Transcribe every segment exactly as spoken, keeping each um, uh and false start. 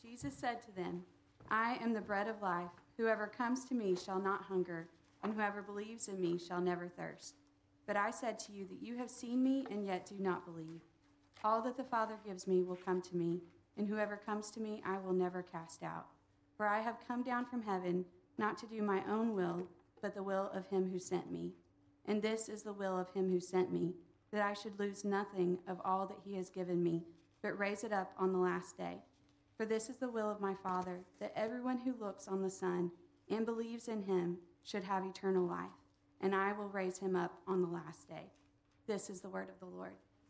Jesus said to them, I am the bread of life. Whoever comes to me shall not hunger, and whoever believes in me shall never thirst. But I said to you that you have seen me and yet do not believe. All that the Father gives me will come to me, and whoever comes to me I will never cast out. For I have come down from heaven not to do my own will, but the will of him who sent me. And this is the will of him who sent me, that I should lose nothing of all that he has given me, but raise it up on the last day. For this is the will of my Father, that everyone who looks on the Son and believes in him should have eternal life, and I will raise him up on the last day. This is the word of the Lord.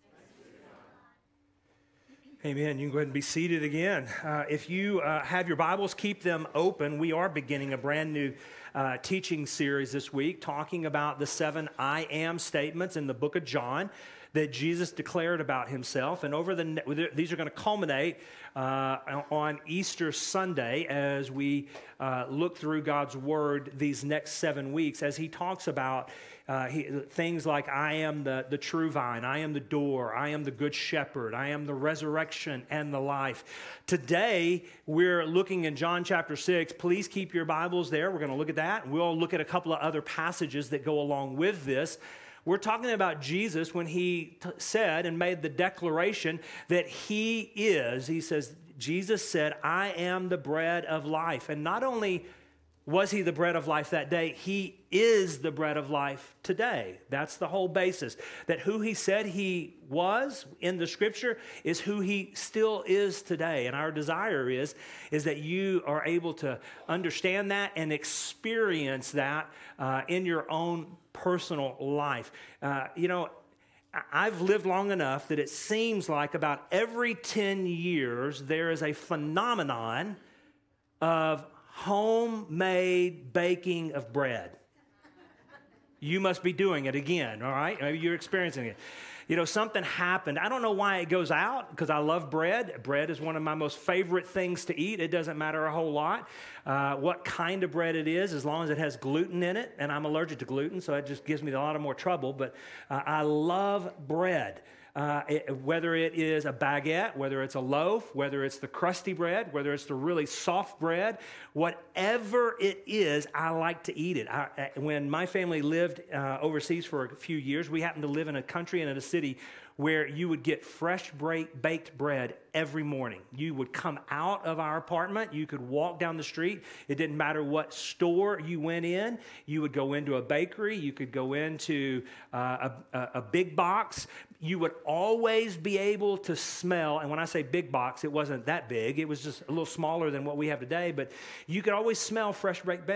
Amen. You can go ahead and be seated again. Uh, if you uh, have your Bibles, keep them open. We are beginning a brand new uh, teaching series this week, talking about the seven I am statements in the book of John that Jesus declared about himself. And over the these are going to culminate uh, on Easter Sunday as we uh, look through God's Word these next seven weeks as he talks about uh, he, things like I am the, the true vine, I am the door, I am the good shepherd, I am the resurrection and the life. Today, we're looking in John chapter six. Please keep your Bibles there. We're going to look at that. We'll look at a couple of other passages that go along with this. We're talking about Jesus when he t- said and made the declaration that he is, he says, Jesus said, I am the bread of life. And not only was he the bread of life that day, he is the bread of life today. That's the whole basis. That who he said he was in the scripture is who he still is today. And our desire is, is that you are able to understand that and experience that uh, in your own personal life. Uh, you know, I've lived long enough that it seems like about every ten years there is a phenomenon of homemade baking of bread. You must be doing it again, all right? Maybe you're experiencing it. You know, something happened. I don't know why it goes out, because I love bread. Bread is one of my most favorite things to eat. It doesn't matter a whole lot uh, what kind of bread it is, as long as it has gluten in it. And I'm allergic to gluten, so it just gives me a lot of more trouble. But uh, I love bread. Uh, it, whether it is a baguette, whether it's a loaf, whether it's the crusty bread, whether it's the really soft bread, whatever it is, I like to eat it. I, when my family lived uh, overseas for a few years, we happened to live in a country and in a city where you would get fresh baked bread every morning. You would come out of our apartment. You could walk down the street. It didn't matter what store you went in. You would go into a bakery. You could go into uh, a, a, a big box. You would always be able to smell, and when I say big box, it wasn't that big. It was just a little smaller than what we have today, but you could always smell fresh baked,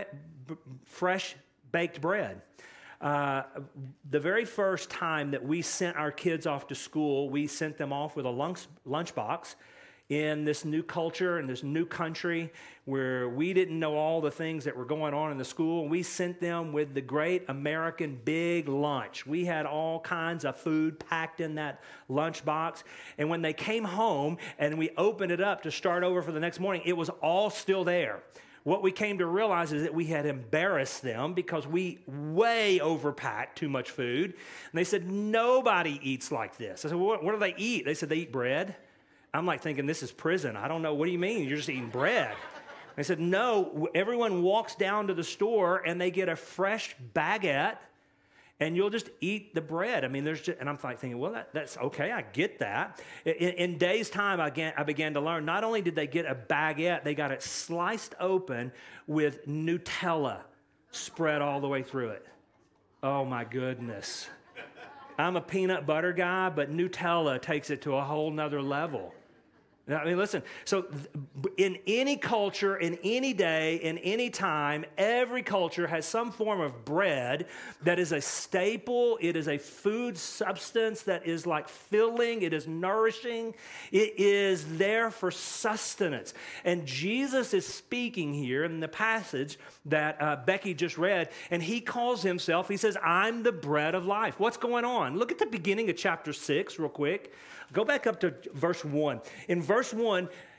fresh baked bread. Uh, the very first time that we sent our kids off to school, we sent them off with a lunch lunchbox in this new culture, in this new country where we didn't know all the things that were going on in the school. We sent them with the great American big lunch. We had all kinds of food packed in that lunchbox. And when they came home and we opened it up to start over for the next morning, it was all still there. What we came to realize is that we had embarrassed them because we way overpacked too much food. And they said, nobody eats like this. I said, well, what, what do they eat? They said, they eat bread. I'm like thinking, this is prison. I don't know. What do you mean? You're just eating bread. They said, no, everyone walks down to the store and they get a fresh baguette and you'll just eat the bread. I mean, there's just, and I'm like thinking, well, that, that's okay. I get that. In, in days' time, I began, I began to learn, not only did they get a baguette, they got it sliced open with Nutella spread all the way through it. Oh, my goodness. I'm a peanut butter guy, but Nutella takes it to a whole nother level. I mean, listen, so in any culture, in any day, in any time, every culture has some form of bread that is a staple. It is a food substance that is like filling. It is nourishing. It is there for sustenance. And Jesus is speaking here in the passage that uh, Becky just read, and he calls himself, he says, I'm the bread of life. What's going on? Look at the beginning of chapter six real quick. Go back up to verse one. In verse one,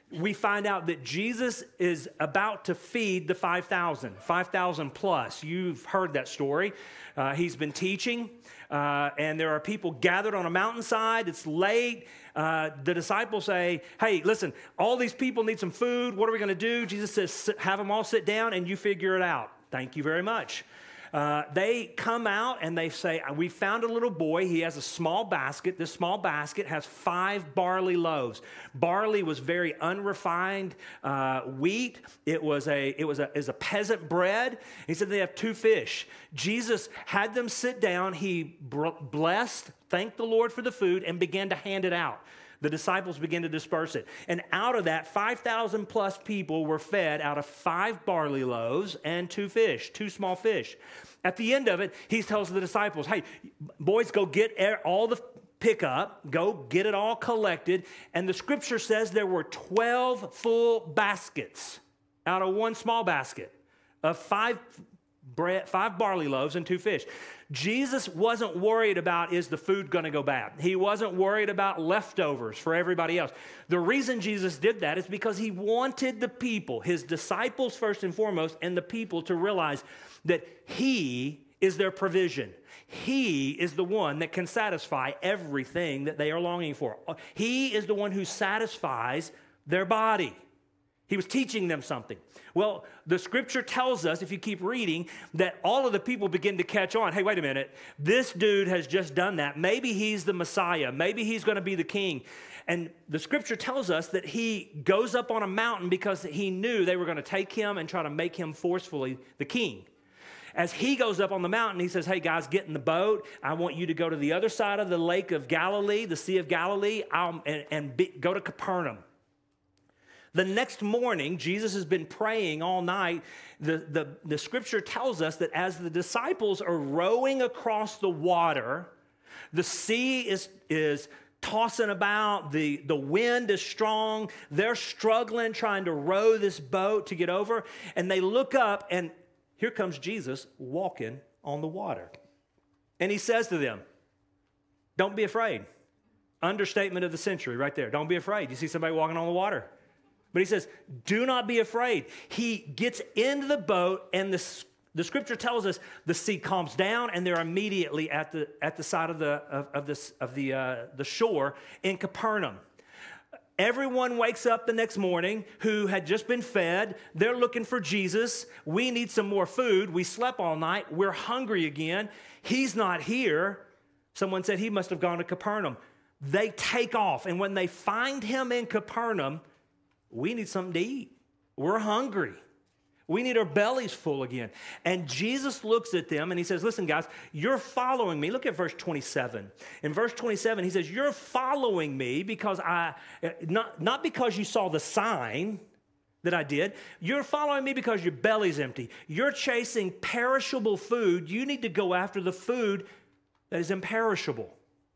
we find out that Jesus is about to feed the five thousand, five thousand plus. You've heard that story. Uh, he's been teaching, uh, and there are people gathered on a mountainside. It's late. Uh, the disciples say, hey, listen, all these people need some food. What are we going to do? Jesus says, have them all sit down and you figure it out. Thank you very much. Uh, they come out and they say, we found a little boy. He has a small basket. This small basket has five barley loaves. Barley was very unrefined uh, wheat. It was a it was a, is a peasant bread. He said they have two fish. Jesus had them sit down. He blessed, thanked the Lord for the food, and began to hand it out. The disciples began to disperse it. And out of that, five thousand plus people were fed out of five barley loaves and two fish, two small fish. At the end of it, he tells the disciples, hey, boys, go get all the pickup, go get it all collected. And the scripture says there were twelve full baskets out of one small basket of five bread, five barley loaves and two fish. Jesus wasn't worried about, is the food going to go bad? He wasn't worried about leftovers for everybody else. The reason Jesus did that is because he wanted the people, his disciples first and foremost, and the people to realize that he is their provision. He is the one that can satisfy everything that they are longing for. He is the one who satisfies their body. He was teaching them something. Well, the scripture tells us, if you keep reading, that all of the people begin to catch on. Hey, wait a minute. This dude has just done that. Maybe he's the Messiah. Maybe he's going to be the king. And the scripture tells us that he goes up on a mountain because he knew they were going to take him and try to make him forcefully the king. As he goes up on the mountain, he says, hey, guys, get in the boat. I want you to go to the other side of the lake of Galilee, the Sea of Galilee, I'll, and, and be, go to Capernaum. The next morning, Jesus has been praying all night. The, the, the scripture tells us that as the disciples are rowing across the water, the sea is, is tossing about, the, the wind is strong, they're struggling trying to row this boat to get over, and they look up, and here comes Jesus walking on the water. And he says to them, don't be afraid. Understatement of the century right there. Don't be afraid. You see somebody walking on the water? But he says, do not be afraid. He gets into the boat, and the, the scripture tells us the sea calms down, and they're immediately at the at the side of the of, of this of the uh, the shore in Capernaum. Everyone wakes up the next morning who had just been fed. They're looking for Jesus. We need some more food. We slept all night. We're hungry again. He's not here. Someone said he must have gone to Capernaum. They take off, and when they find him in Capernaum, we need something to eat. We're hungry. We need our bellies full again. And Jesus looks at them and he says, listen, guys, you're following me. Look at verse twenty-seven. In verse twenty-seven, he says, you're following me because I, not, not because you saw the sign that I did. You're following me because your belly's empty. You're chasing perishable food. You need to go after the food that is imperishable.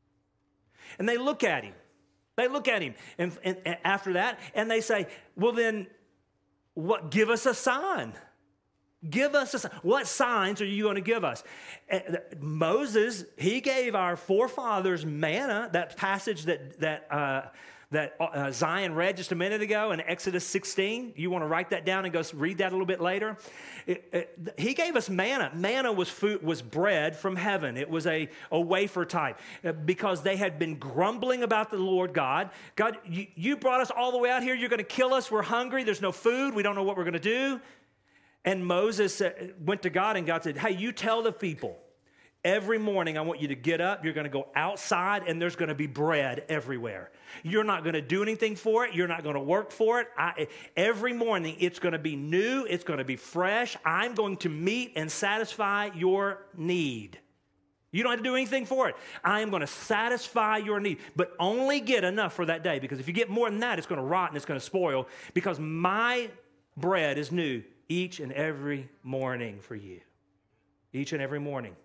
And they look at him. They look at him and, and, and after that, and they say, well, then, what? Give us a sign. Give us a sign. What signs are you going to give us? Uh, Moses, he gave our forefathers manna, that passage that, that, uh, that uh, Zion read just a minute ago in Exodus sixteen. You want to write that down and go read that a little bit later? It, it, he gave us manna. Manna was food, was bread from heaven. It was a, a wafer type uh, because they had been grumbling about the Lord God. God, you, you brought us all the way out here. You're going to kill us. We're hungry. There's no food. We don't know what we're going to do. And Moses uh, went to God, and God said, hey, you tell the people, every morning I want you to get up. You're going to go outside, and there's going to be bread everywhere. You're not going to do anything for it. You're not going to work for it. I, every morning it's going to be new. It's going to be fresh. I'm going to meet and satisfy your need. You don't have to do anything for it. I am going to satisfy your need, but only get enough for that day, because if you get more than that, it's going to rot and it's going to spoil, because my bread is new each and every morning for you. Each and every morning.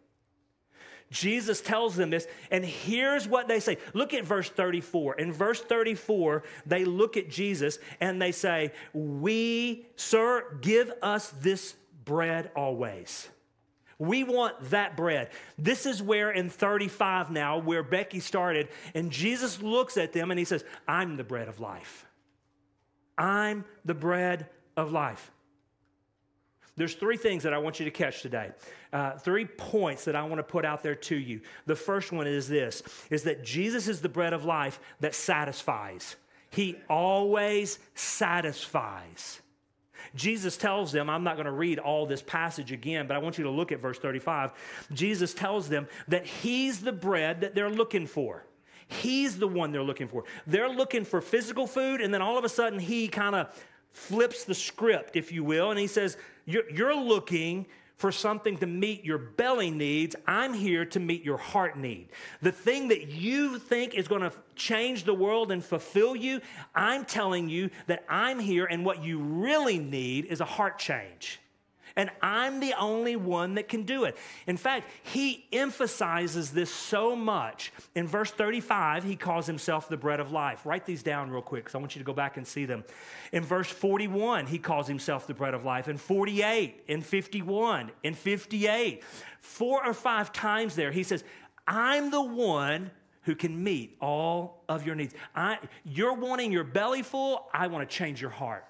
Jesus tells them this, and here's what they say. Look at verse thirty-four. In verse thirty-four, they look at Jesus and they say, we, sir, give us this bread always. We want that bread. This is where in thirty-five now, where Becky started, and Jesus looks at them and he says, I'm the bread of life. I'm the bread of life. There's three things that I want you to catch today. Uh, three points that I want to put out there to you. The first one is this, is that Jesus is the bread of life that satisfies. He always satisfies. Jesus tells them, I'm not going to read all this passage again, but I want you to look at verse thirty-five. Jesus tells them that he's the bread that they're looking for. He's the one they're looking for. They're looking for physical food, and then all of a sudden he kind of flips the script, if you will, and he says, you're, you're looking for something to meet your belly needs. I'm here to meet your heart need. The thing that you think is going to change the world and fulfill you, I'm telling you that I'm here, and what you really need is a heart change. And I'm the only one that can do it. In fact, he emphasizes this so much. In verse thirty-five, he calls himself the bread of life. Write these down real quick because I want you to go back and see them. In verse forty-one, he calls himself the bread of life. In forty-eight, in fifty-one, in fifty-eight, four or five times there, he says, I'm the one who can meet all of your needs. I, you're wanting your belly full. I want to change your heart.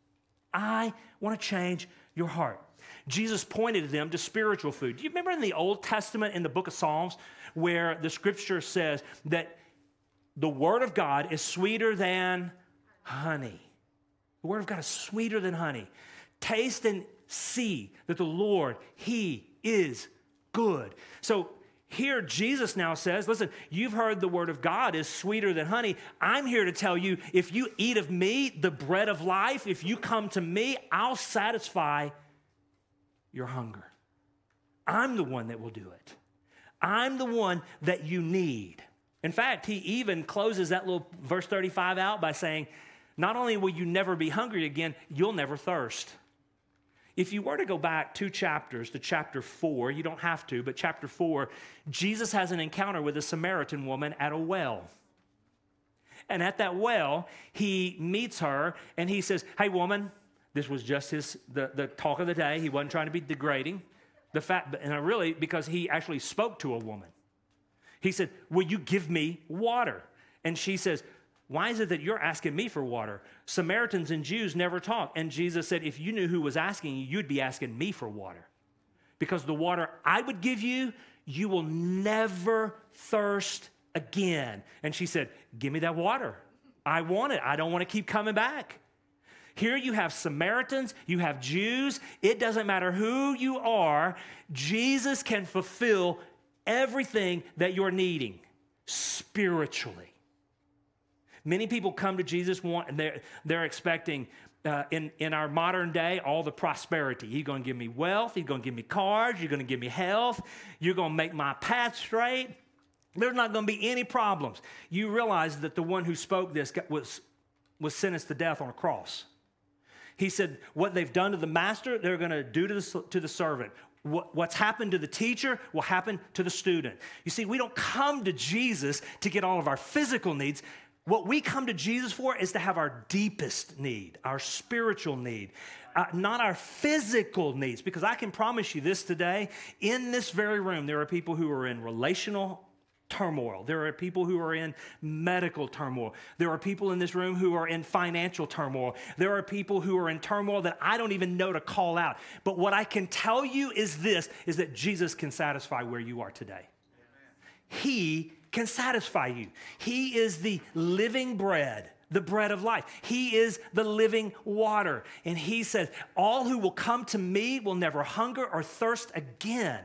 I want to change your heart. Jesus pointed them to spiritual food. Do you remember in the Old Testament, in the book of Psalms, where the scripture says that the word of God is sweeter than honey? The word of God is sweeter than honey. Taste and see that the Lord, he is good. So here Jesus now says, listen, you've heard the word of God is sweeter than honey. I'm here to tell you, if you eat of me, the bread of life, if you come to me, I'll satisfy your hunger. I'm the one that will do it. I'm the one that you need. In fact, he even closes that little verse thirty-five out by saying, not only will you never be hungry again, you'll never thirst. If you were to go back two chapters to chapter four, you don't have to, but chapter four, Jesus has an encounter with a Samaritan woman at a well. And at that well, he meets her and he says, hey, woman. This was just his the, the talk of the day. He wasn't trying to be degrading. The fact, and I really, because he actually spoke to a woman. He said, will you give me water? And she says, why is it that you're asking me for water? Samaritans and Jews never talk. And Jesus said, if you knew who was asking you, you'd be asking me for water. Because the water I would give you, you will never thirst again. And she said, give me that water. I want it. I don't want to keep coming back. Here you have Samaritans, you have Jews. It doesn't matter who you are. Jesus can fulfill everything that you're needing spiritually. Many people come to Jesus want, and they're, they're expecting uh, in, in our modern day all the prosperity. He's going to give me wealth. He's going to give me cars. You're going to give me health. You're going to make my path straight. There's not going to be any problems. You realize that the one who spoke this was, was sentenced to death on a cross. He said, what they've done to the master, they're going to do to the, to the servant. What, what's happened to the teacher will happen to the student. You see, we don't come to Jesus to get all of our physical needs. What we come to Jesus for is to have our deepest need, our spiritual need, uh, not our physical needs. Because I can promise you this today, in this very room, there are people who are in relational turmoil. There are people who are in medical turmoil. There are people in this room who are in financial turmoil. There are people who are in turmoil that I don't even know to call out. But what I can tell you is this, is that Jesus can satisfy where you are today. Amen. He can satisfy you. He is the living bread, the bread of life. He is the living water. And he says, all who will come to me will never hunger or thirst again.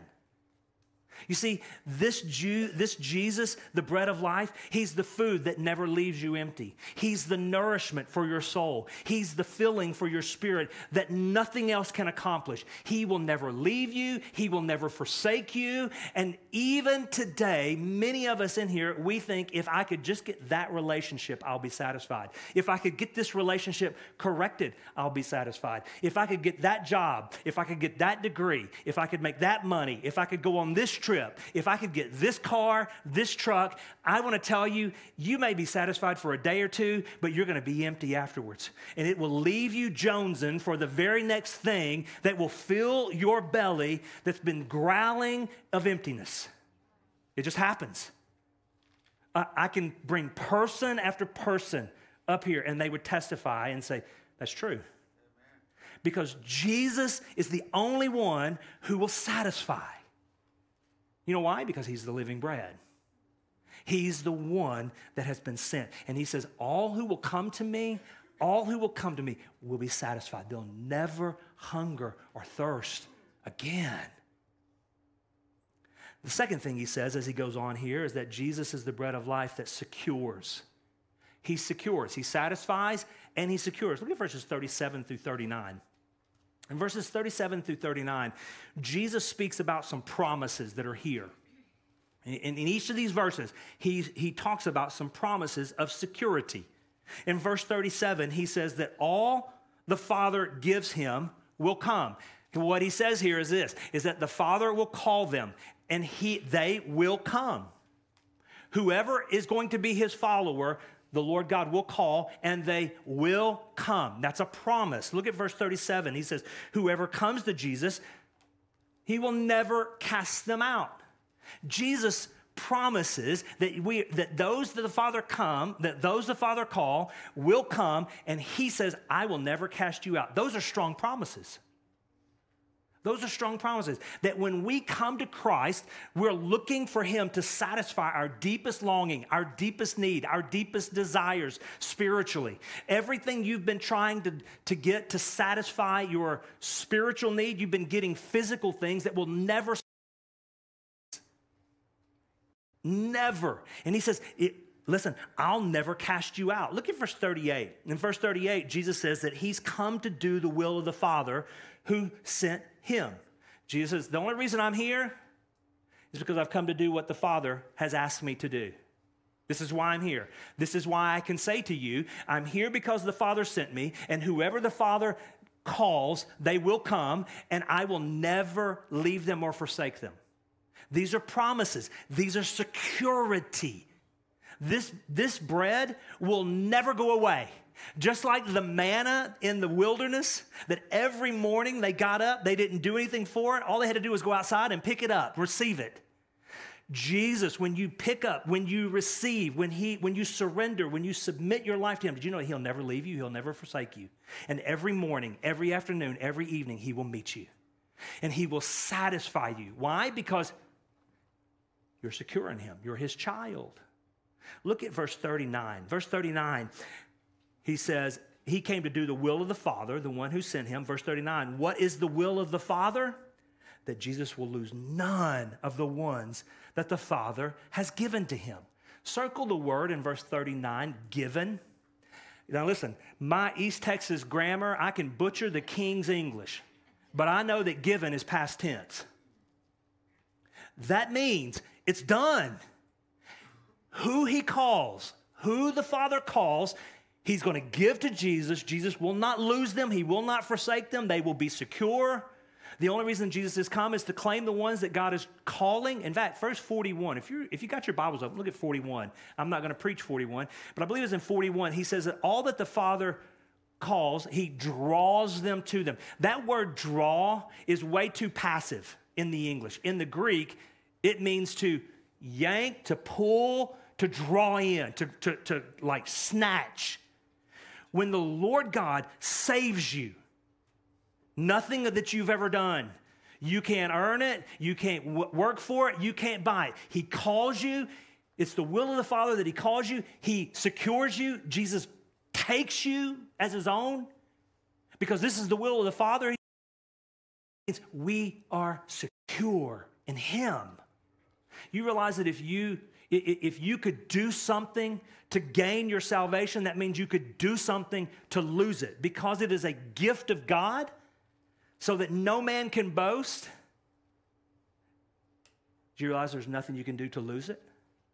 You see, this Jew, this Jesus, the bread of life, he's the food that never leaves you empty. He's the nourishment for your soul. He's the filling for your spirit that nothing else can accomplish. He will never leave you. He will never forsake you. And even today, many of us in here, we think if I could just get that relationship, I'll be satisfied. If I could get this relationship corrected, I'll be satisfied. If I could get that job, if I could get that degree, if I could make that money, if I could go on this trip, if I could get this car, this truck, I want to tell you, you may be satisfied for a day or two, but you're going to be empty afterwards. And it will leave you jonesing for the very next thing that will fill your belly that's been growling of emptiness. It just happens. I, I can bring person after person up here and they would testify and say, that's true. Because Jesus is the only one who will satisfy. You know why? Because he's the living bread. He's the one that has been sent. And he says, all who will come to me, all who will come to me will be satisfied. They'll never hunger or thirst again. The second thing he says as he goes on here is that Jesus is the bread of life that secures. He secures, he satisfies, and he secures. Look at verses thirty-seven through thirty-nine. In verses thirty-seven through thirty-nine, Jesus speaks about some promises that are here. In, in each of these verses, he, he talks about some promises of security. In verse thirty-seven, he says that all the Father gives him will come. And what he says here is this, is that the Father will call them, and he, they will come. Whoever is going to be his follower, the Lord God will call, and they will come. That's a promise. Look at verse thirty-seven. He says, whoever comes to Jesus, he will never cast them out. Jesus promises that we that those that the Father come, that those the Father call will come, and he says, I will never cast you out. Those are strong promises. Those are strong promises that when we come to Christ, we're looking for him to satisfy our deepest longing, our deepest need, our deepest desires spiritually. Everything you've been trying to, to get to satisfy your spiritual need, you've been getting physical things that will never, never. And he says, it, listen, I'll never cast you out. Look at verse thirty-eight. In verse thirty-eight, Jesus says that he's come to do the will of the Father who sent him. Jesus says, the only reason I'm here is because I've come to do what the Father has asked me to do. This is why I'm here. This is why I can say to you, I'm here because the Father sent me, and whoever the Father calls, they will come, and I will never leave them or forsake them. These are promises. These are security. This, this bread will never go away. Just like the manna in the wilderness, that every morning they got up, they didn't do anything for it. All they had to do was go outside and pick it up, receive it. Jesus, when you pick up, when you receive, when he, when you surrender, when you submit your life to him, did you know he'll never leave you? He'll never forsake you. And every morning, every afternoon, every evening, he will meet you. And he will satisfy you. Why? Because you're secure in him. You're his child. Look at verse thirty-nine. Verse thirty-nine, he says, he came to do the will of the Father, the one who sent him. Verse thirty-nine, what is the will of the Father? That Jesus will lose none of the ones that the Father has given to him. Circle the word in verse thirty-nine, given. Now listen, my East Texas grammar, I can butcher the King's English, but I know that given is past tense. That means it's done. Who he calls, who the Father calls, he's going to give to Jesus. Jesus will not lose them. He will not forsake them. They will be secure. The only reason Jesus has come is to claim the ones that God is calling. In fact, verse forty-one, if you if you got your Bibles open, look at forty-one. I'm not going to preach forty-one, but I believe it's in forty-one. He says that all that the Father calls, he draws them to them. That word draw is way too passive in the English. In the Greek, it means to yank, to pull, to draw in, to, to, to like snatch. When the Lord God saves you, nothing that you've ever done, you can't earn it, you can't w- work for it, you can't buy it. He calls you. It's the will of the Father that he calls you. He secures you. Jesus takes you as his own because this is the will of the Father. It's, we are secure in him. You realize that if you If you could do something to gain your salvation, that means you could do something to lose it because it is a gift of God so that no man can boast. Do you realize there's nothing you can do to lose it?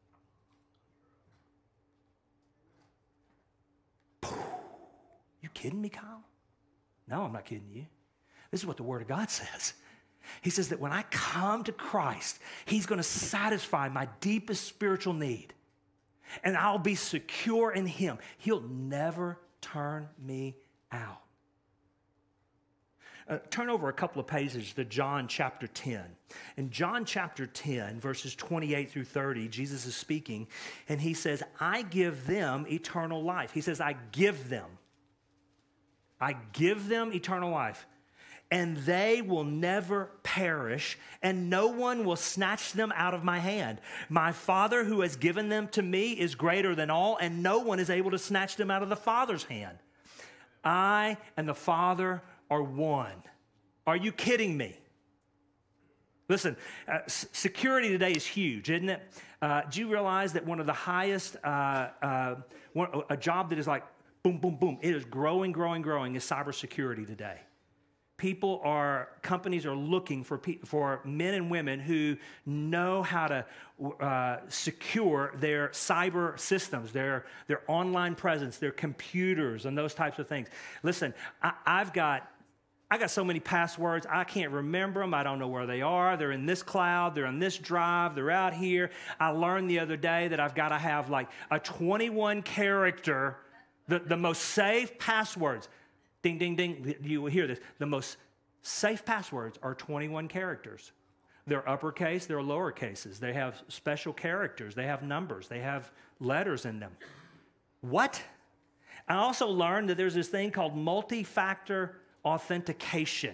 You kidding me, Kyle? No, I'm not kidding you. This is what the Word of God says. He says that when I come to Christ, he's going to satisfy my deepest spiritual need. And I'll be secure in him. He'll never turn me out. Uh, turn over a couple of pages to John chapter ten. In John chapter ten, verses twenty-eight through thirty, Jesus is speaking, and he says, I give them eternal life. He says, I give them. I give them eternal life, and they will never perish, and no one will snatch them out of my hand. My Father who has given them to me is greater than all, and no one is able to snatch them out of the Father's hand. I and the Father are one. Are you kidding me? Listen, uh, s- security today is huge, isn't it? Uh, do you realize that one of the highest, uh, uh, one, a job that is like boom, boom, boom, it is growing, growing, growing is cybersecurity today. People are, companies are looking for pe- for men and women who know how to uh, secure their cyber systems, their, their online presence, their computers, and those types of things. Listen, I, I've got I got so many passwords, I can't remember them. I don't know where they are. They're in this cloud. They're in this drive. They're out here. I learned the other day that I've got to have like a twenty-one character, the, the most safe passwords. Ding, ding, ding. You will hear this. The most safe passwords are twenty-one characters. They're uppercase, they're lowercases. They have special characters. They have numbers. They have letters in them. What? I also learned that there's this thing called multi-factor authentication.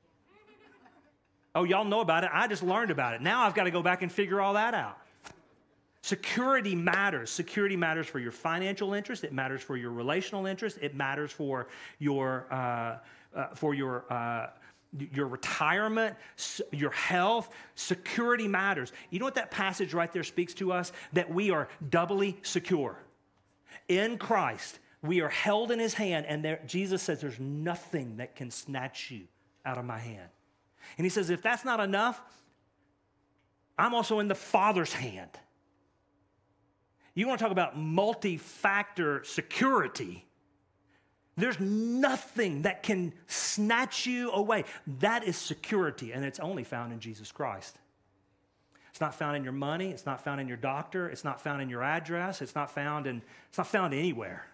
Oh, y'all know about it. I just learned about it. Now I've got to go back and figure all that out. Security matters. Security matters for your financial interest. It matters for your relational interest. It matters for your uh, uh, for your uh, your retirement, your health. Security matters. You know what that passage right there speaks to us? That we are doubly secure in Christ. We are held in his hand, and there, Jesus says there's nothing that can snatch you out of my hand. And he says, if that's not enough, I'm also in the Father's hand. You want to talk about multi-factor security? There's nothing that can snatch you away. That is security, and it's only found in Jesus Christ. It's not found in your money. It's not found in your doctor. It's not found in your address. It's not found in, it's not found anywhere.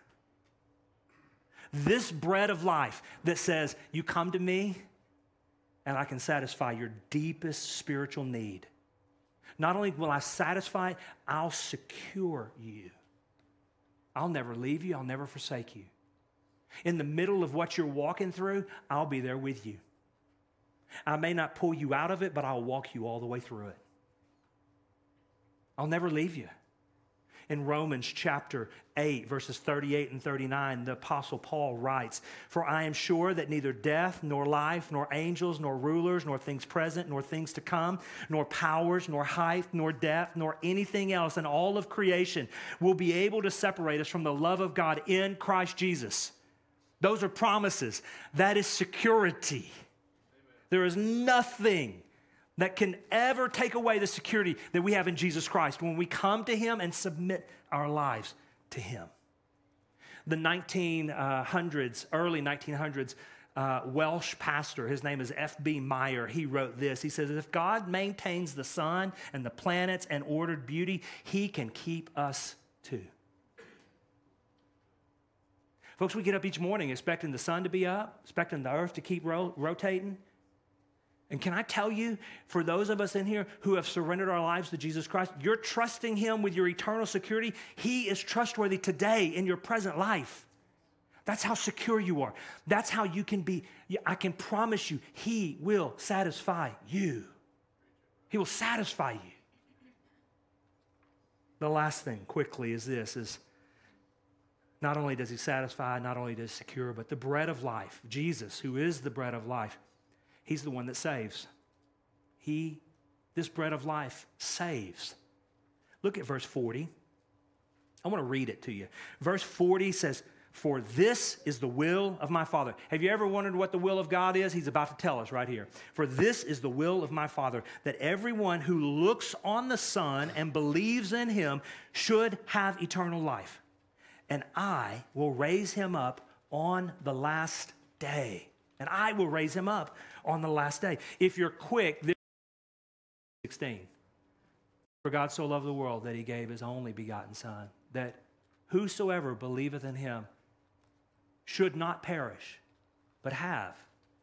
This bread of life that says, you come to me and I can satisfy your deepest spiritual need. Not only will I satisfy it, I'll secure you. I'll never leave you. I'll never forsake you. In the middle of what you're walking through, I'll be there with you. I may not pull you out of it, but I'll walk you all the way through it. I'll never leave you. In Romans chapter eight, verses thirty-eight and thirty-nine, the Apostle Paul writes, for I am sure that neither death, nor life, nor angels, nor rulers, nor things present, nor things to come, nor powers, nor height, nor depth, nor anything else in all of creation will be able to separate us from the love of God in Christ Jesus. Those are promises. That is security. There is nothing that can ever take away the security that we have in Jesus Christ when we come to him and submit our lives to him. The nineteen hundreds, early nineteen hundreds, uh, Welsh pastor, his name is F B Meyer, he wrote this. He says, if God maintains the sun and the planets and ordered beauty, he can keep us too. Folks, we get up each morning expecting the sun to be up, expecting the earth to keep ro- rotating. And can I tell you, for those of us in here who have surrendered our lives to Jesus Christ, you're trusting him with your eternal security. He is trustworthy today in your present life. That's how secure you are. That's how you can be. I can promise you, he will satisfy you. He will satisfy you. The last thing quickly is this, is not only does he satisfy, not only does he secure, but the bread of life, Jesus, who is the bread of life, he's the one that saves. He, this bread of life, saves. Look at verse forty. I want to read it to you. Verse forty says, for this is the will of my Father. Have you ever wondered what the will of God is? He's about to tell us right here. For this is the will of my Father, that everyone who looks on the Son and believes in him should have eternal life. And I will raise him up on the last day. And I will raise him up on the last day. If you're quick, this sixteen. For God so loved the world that he gave his only begotten Son, that whosoever believeth in him should not perish, but have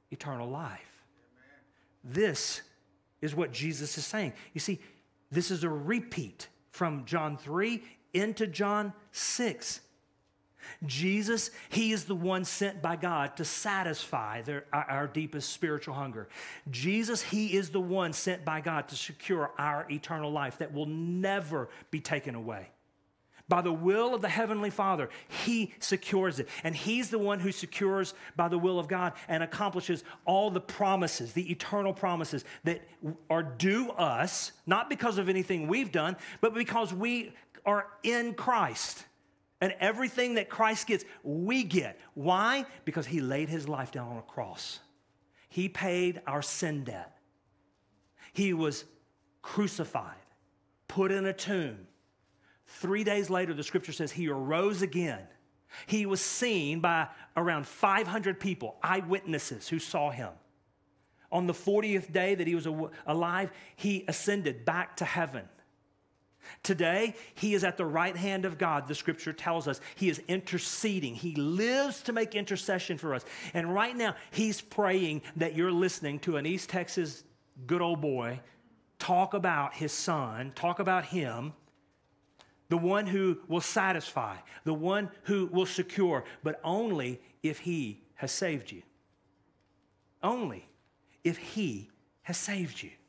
eternal life. This is what Jesus is saying. You see, this is a repeat from John three into John six. Jesus, he is the one sent by God to satisfy their, our, our deepest spiritual hunger. Jesus, he is the one sent by God to secure our eternal life that will never be taken away. By the will of the Heavenly Father, he secures it. And he's the one who secures by the will of God and accomplishes all the promises, the eternal promises that are due us, not because of anything we've done, but because we are in Christ. And everything that Christ gets, we get. Why? Because he laid his life down on a cross. He paid our sin debt. He was crucified, put in a tomb. Three days later, the scripture says he arose again. He was seen by around five hundred people, eyewitnesses who saw him. On the fortieth day that he was alive, he ascended back to heaven. Today, he is at the right hand of God, the scripture tells us. He is interceding. He lives to make intercession for us. And right now, he's praying that you're listening to an East Texas good old boy talk about his son, talk about him, the one who will satisfy, the one who will secure, but only if he has saved you. Only if he has saved you.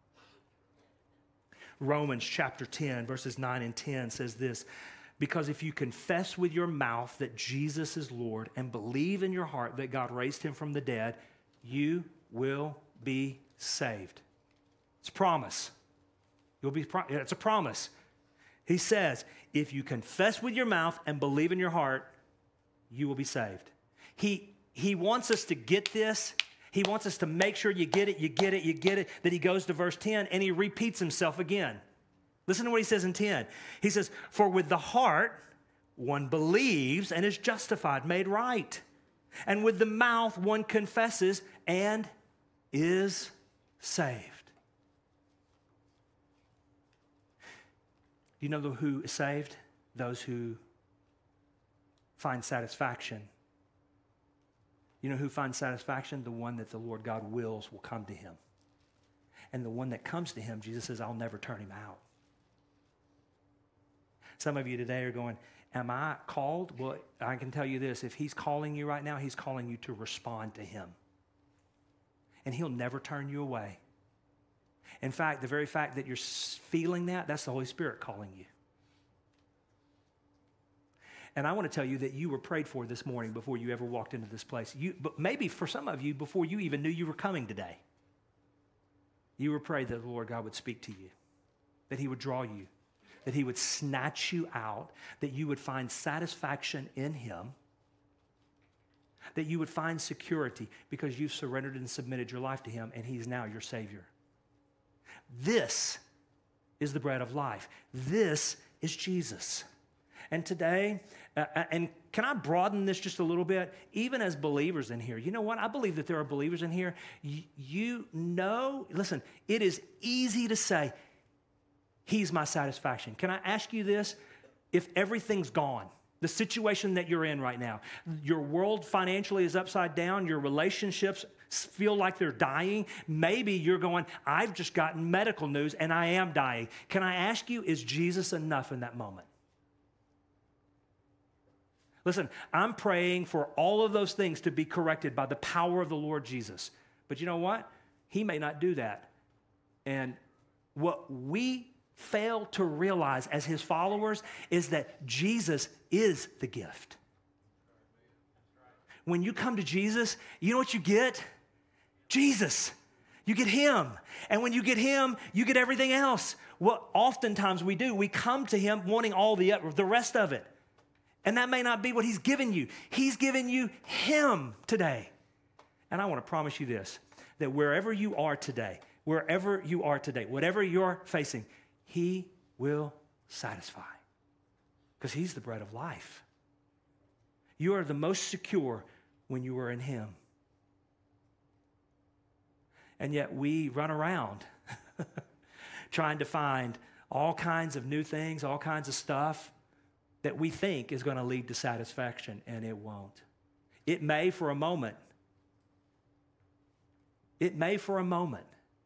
Romans chapter ten, verses nine and ten says this, because if you confess with your mouth that Jesus is Lord and believe in your heart that God raised him from the dead, you will be saved. It's a promise. You'll be. Pro- it's a promise. He says, if you confess with your mouth and believe in your heart, you will be saved. He, he wants us to get this. He wants us to make sure you get it, you get it, you get it. That he goes to verse ten and he repeats himself again. Listen to what he says in ten. He says, for with the heart one believes and is justified, made right. And with the mouth one confesses and is saved. Do you know who is saved? Those who find satisfaction. You know who finds satisfaction? The one that the Lord God wills will come to him. And the one that comes to him, Jesus says, I'll never turn him out. Some of you today are going, am I called? Well, I can tell you this. If he's calling you right now, he's calling you to respond to him. And he'll never turn you away. In fact, the very fact that you're feeling that, that's the Holy Spirit calling you. And I want to tell you that you were prayed for this morning before you ever walked into this place. You, but maybe for some of you, before you even knew you were coming today, you were prayed that the Lord God would speak to you, that he would draw you, that he would snatch you out, that you would find satisfaction in him, that you would find security because you've surrendered and submitted your life to him, and he's now your Savior. This is the bread of life. This is Jesus. And today, uh, and can I broaden this just a little bit? Even as believers in here, you know what? I believe that there are believers in here. You, you know, listen, it is easy to say, he's my satisfaction. Can I ask you this? If everything's gone, the situation that you're in right now, your world financially is upside down, your relationships feel like they're dying, maybe you're going, I've just gotten medical news and I am dying. Can I ask you, is Jesus enough in that moment? Listen, I'm praying for all of those things to be corrected by the power of the Lord Jesus. But you know what? He may not do that. And what we fail to realize as his followers is that Jesus is the gift. When you come to Jesus, you know what you get? Jesus. You get him. And when you get him, you get everything else. What oftentimes we do, we come to him wanting all the, the rest of it. And that may not be what he's given you. He's given you him today. And I want to promise you this, that wherever you are today, wherever you are today, whatever you're facing, he will satisfy because he's the bread of life. You are the most secure when you are in him. And yet we run around trying to find all kinds of new things, all kinds of stuff that we think is going to lead to satisfaction, and it won't. It may for a moment, It may for a moment.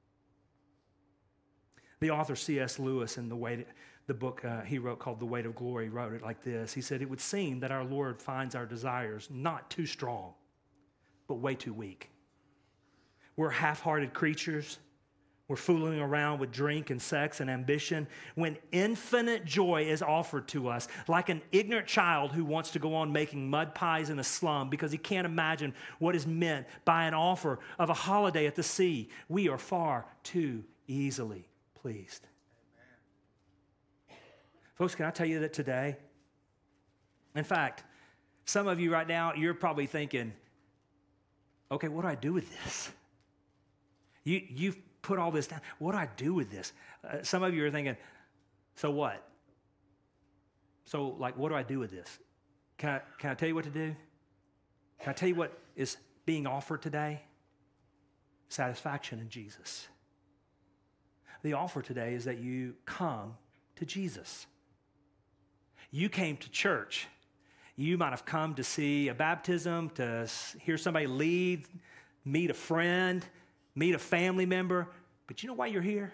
The author C S Lewis, in the way the book uh, he wrote called The Weight of Glory, wrote it like this. He said, "It would seem that our Lord finds our desires not too strong, but way too weak. We're half-hearted creatures. We're fooling around with drink and sex and ambition when infinite joy is offered to us, like an ignorant child who wants to go on making mud pies in a slum because he can't imagine what is meant by an offer of a holiday at the sea. We are far too easily pleased." Amen. Folks, can I tell you that today? In fact, some of you right now, you're probably thinking, okay, what do I do with this? You, you've put all this down. What do I do with this? Uh, some of you are thinking, so what? So, like, what do I do with this? Can I, can I tell you what to do? Can I tell you what is being offered today? Satisfaction in Jesus. The offer today is that you come to Jesus. You came to church. You might have come to see a baptism, to hear somebody lead, meet a friend, meet a family member. But you know why you're here?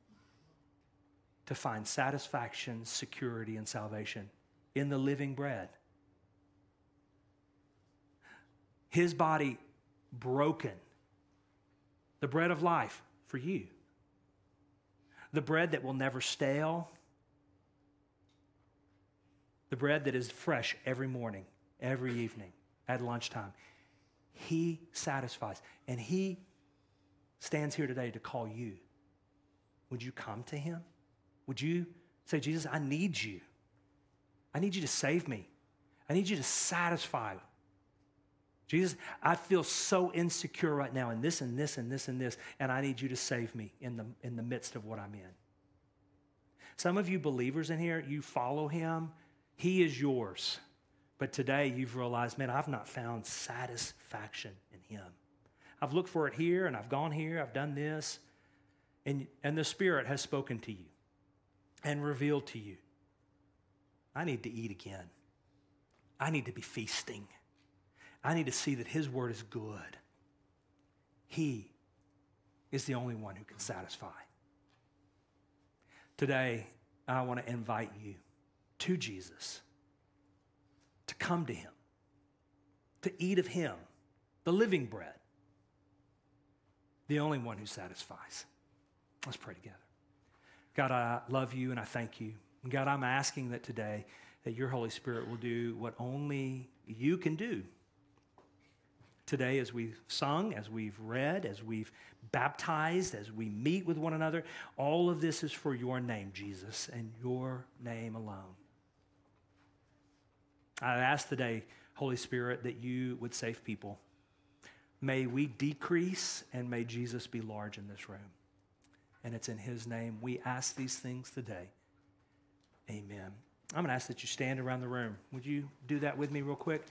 To find satisfaction, security, and salvation in the living bread. His body broken. The bread of life for you. The bread that will never stale. The bread that is fresh every morning, every evening, at lunchtime. He satisfies. And he stands here today to call you. Would you come to him? Would you say, Jesus, I need you. I need you to save me. I need you to satisfy. Jesus, I feel so insecure right now in this and this and this and this, and I need you to save me in the, in the midst of what I'm in. Some of you believers in here, you follow him. He is yours. But today you've realized, man, I've not found satisfaction in him. I've looked for it here, and I've gone here, I've done this, and, and the Spirit has spoken to you and revealed to you, I need to eat again. I need to be feasting. I need to see that his word is good. He is the only one who can satisfy. Today, I want to invite you to Jesus, to come to him, to eat of him, the living bread, the only one who satisfies. Let's pray together. God, I love you and I thank you. And God, I'm asking that today that your Holy Spirit will do what only you can do. Today, as we've sung, as we've read, as we've baptized, as we meet with one another, all of this is for your name, Jesus, and your name alone. I ask today, Holy Spirit, that you would save people. May we decrease and may Jesus be large in this room. And it's in his name we ask these things today. Amen. I'm going to ask that you stand around the room. Would you do that with me real quick?